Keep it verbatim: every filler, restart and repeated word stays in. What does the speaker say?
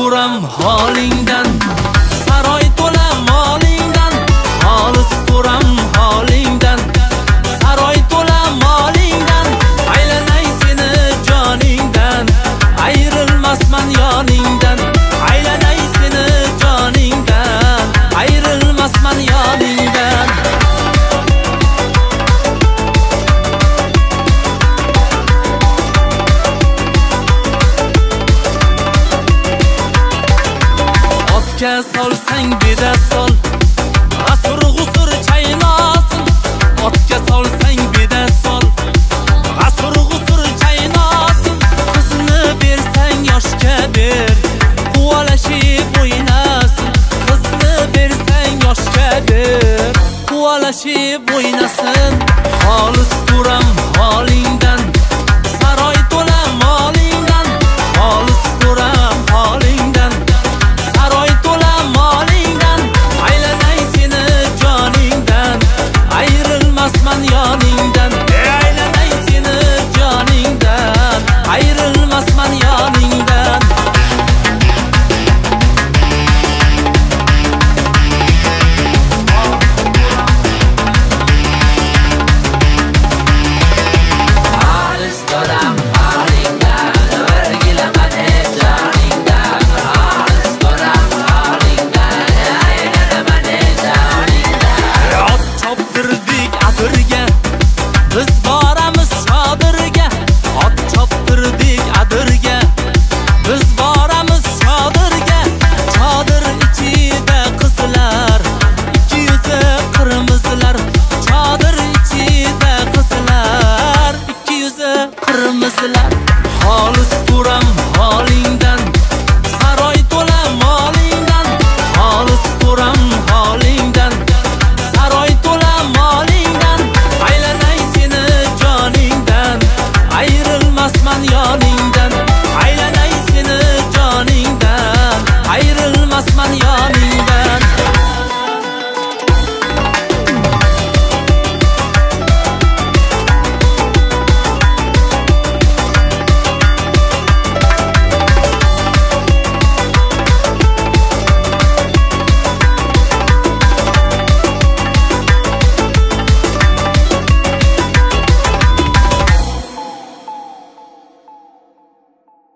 turam holingdan, saroy to'la molingdan. Xolis turam holingdan, saroy to'la molingdan. Aylanay seni joningdan, ayrilmasman yoningdan. Aylanay seni joningdan, ayrilmasman yoningdan. Otga solsang beda sol, asur g'usur chaynasin. Otga solsang beda sol, asur g'usur chaynasin. Qizni bersang yoshga ber, quvalashib o'ynasin. Qizni bersang yoshga ber, quvalashib o'ynasin. Xolis turam holingdan, saroy to'la molingdan. Xolis turam holingdan, saroy to'la molingdan. Aylanay seni joningdan, ayrilmasman yoningdan. Aylanay seni joningdan, ayrilmasman yoningdan. Xolis turam holingdan, o'rgilaman hech joningdan. Xolis turam holingdan, aylanaman hech joningdan. Ot choptirdik adirga, biz boramiz chodirga. Ot choptirdik adirga, biz boramiz chodirga. Chodir ichida qizlar, ikki yuzi qirmizlar. Chodir ichida qizlar, ikki yuzi qirmizlar. Xolis turam holingdan,